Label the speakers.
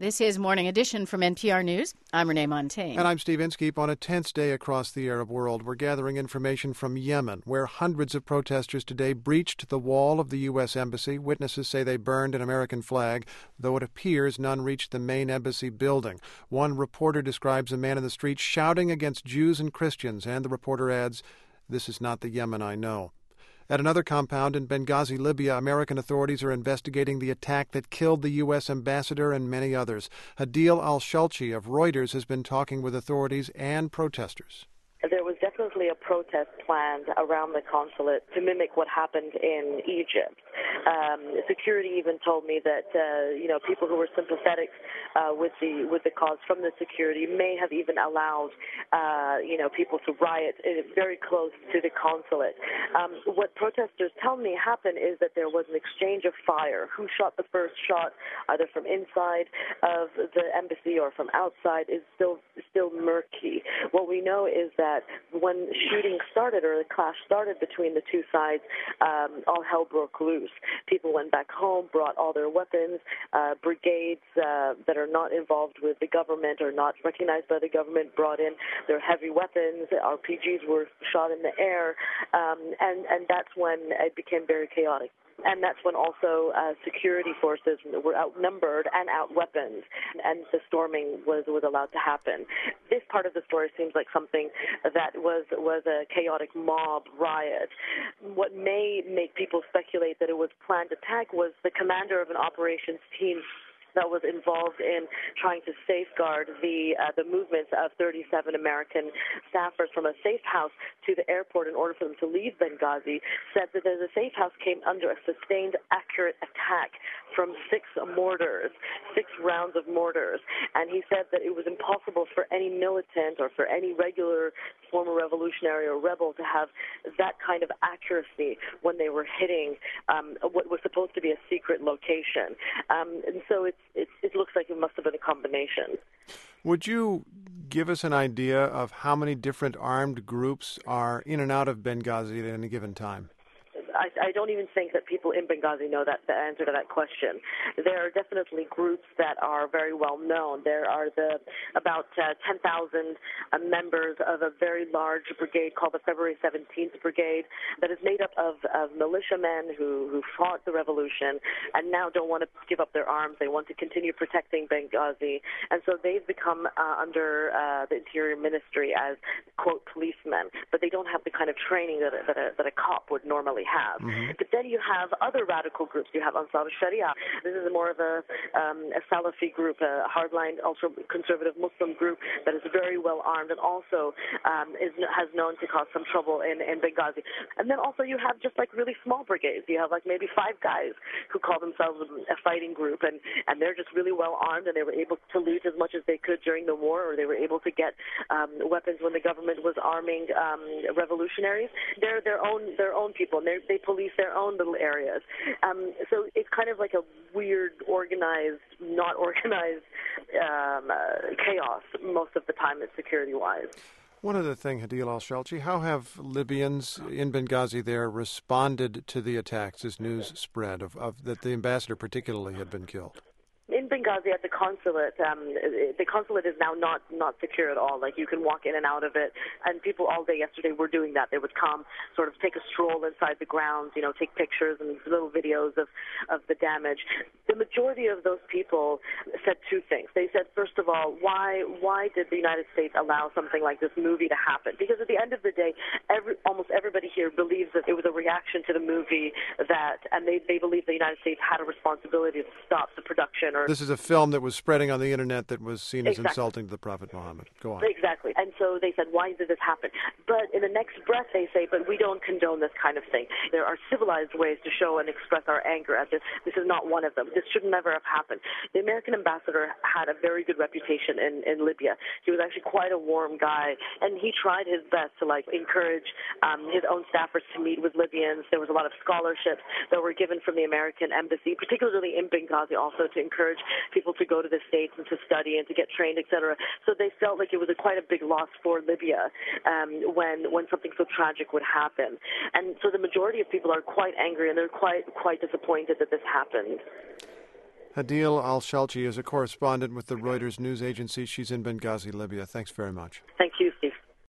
Speaker 1: This is Morning Edition from NPR News. I'm Renee Montaigne.
Speaker 2: And I'm Steve Inskeep. On a tense day across the Arab world, we're gathering information from Yemen, where hundreds of protesters today breached the wall of the U.S. Embassy. Witnesses say they burned an American flag, though it appears none reached the main embassy building. One reporter describes a man in the street shouting against Jews and Christians, and the reporter adds, "This is not the Yemen I know." At another compound in Benghazi, Libya, American authorities are investigating the attack that killed the U.S. ambassador and many others. Hadeel al-Shalchi of Reuters has been talking with authorities and protesters.
Speaker 3: There was definitely a protest planned around the consulate to mimic what happened in Egypt. Security even told me that people who were sympathetic with the cause from the security may have even allowed people to riot very close to the consulate. What protesters tell me happened is that there was an exchange of fire. Who shot the first shot, either from inside of the embassy or from outside, is still murky. What we know is that when shooting started, or the clash started between the two sides, all hell broke loose. People went back home, brought all their weapons. Brigades that are not involved with the government or not recognized by the government brought in their heavy weapons. RPGs were shot in the air, and that's when it became very chaotic. And that's when also security forces were outnumbered and outweaponed, and the storming was allowed to happen. This part of the story seems like something that was a chaotic mob riot. What may make people speculate that it was planned attack was the commander of an operations team that was involved in trying to safeguard the movements of 37 American staffers from a safe house to the airport in order for them to leave Benghazi, said that the safe house came under a sustained, accurate attack from 6 rounds of mortars. And he said that it was impossible for any militant or for any regular former revolutionary or rebel to have that kind of accuracy when they were hitting what was supposed to be a secret location. And so it looks like it must have been a combination.
Speaker 2: Would you give us an idea of how many different armed groups are in and out of Benghazi at any given time?
Speaker 3: I don't even think that people in Benghazi know the answer to that question. There are definitely groups that are very well known. There are about 10,000 members of a very large brigade called the February 17th Brigade that is made up of militiamen who fought the revolution and now don't want to give up their arms. They want to continue protecting Benghazi. And so they've become under the Interior Ministry as, quote, policemen. But they don't have the kind of training that a cop would normally have. Mm-hmm. But then you have other radical groups. You have Ansar al-Sharia. This is more of a Salafi group, a hardline, ultra-conservative Muslim group that is very well armed and also has known to cause some trouble in Benghazi. And then also you have just like really small brigades. You have like maybe 5 guys who call themselves a fighting group, and they're just really well armed, and they were able to loot as much as they could during the war, or they were able to get weapons when the government was arming revolutionaries. They're their own people, and they police their own little areas. So it's kind of like a weird, organized, not organized chaos most of the time, security-wise.
Speaker 2: One other thing, Hadeel al-Shalchi, how have Libyans in Benghazi there responded to the attacks as news spread of that the ambassador particularly had been killed?
Speaker 3: In Benghazi at the consulate is now not secure at all. Like, you can walk in and out of it, and people all day yesterday were doing that. They would come, sort of take a stroll inside the grounds, take pictures and little videos of the damage. The majority of those people said 2 things. They said, first of all, why did the United States allow something like this movie to happen? Because at the end of the day, almost everybody here believes that it was a reaction to the movie and they believe the United States had a responsibility to stop the production.
Speaker 2: This is a film that was spreading on the internet that was seen as
Speaker 3: Exactly.
Speaker 2: insulting to the Prophet Muhammad. Go on.
Speaker 3: Exactly. And so they said, why did this happen? But in the next breath they say, but we don't condone this kind of thing. There are civilized ways to show and express our anger at this. This is not one of them. This should never have happened. The American ambassador had a very good reputation in Libya. He was actually quite a warm guy, and he tried his best to encourage his own staffers to meet with Libyans. There was a lot of scholarships that were given from the American embassy, particularly in Benghazi, also to encourage people to go to the States and to study and to get trained, etc. So they felt like it was quite a big loss for Libya when something so tragic would happen. And so the majority of people are quite angry, and they're quite disappointed that this happened.
Speaker 2: Hadeel Al-Shalchi is a correspondent with the Reuters news agency. She's in Benghazi, Libya. Thanks very much.
Speaker 3: Thank you, Steve.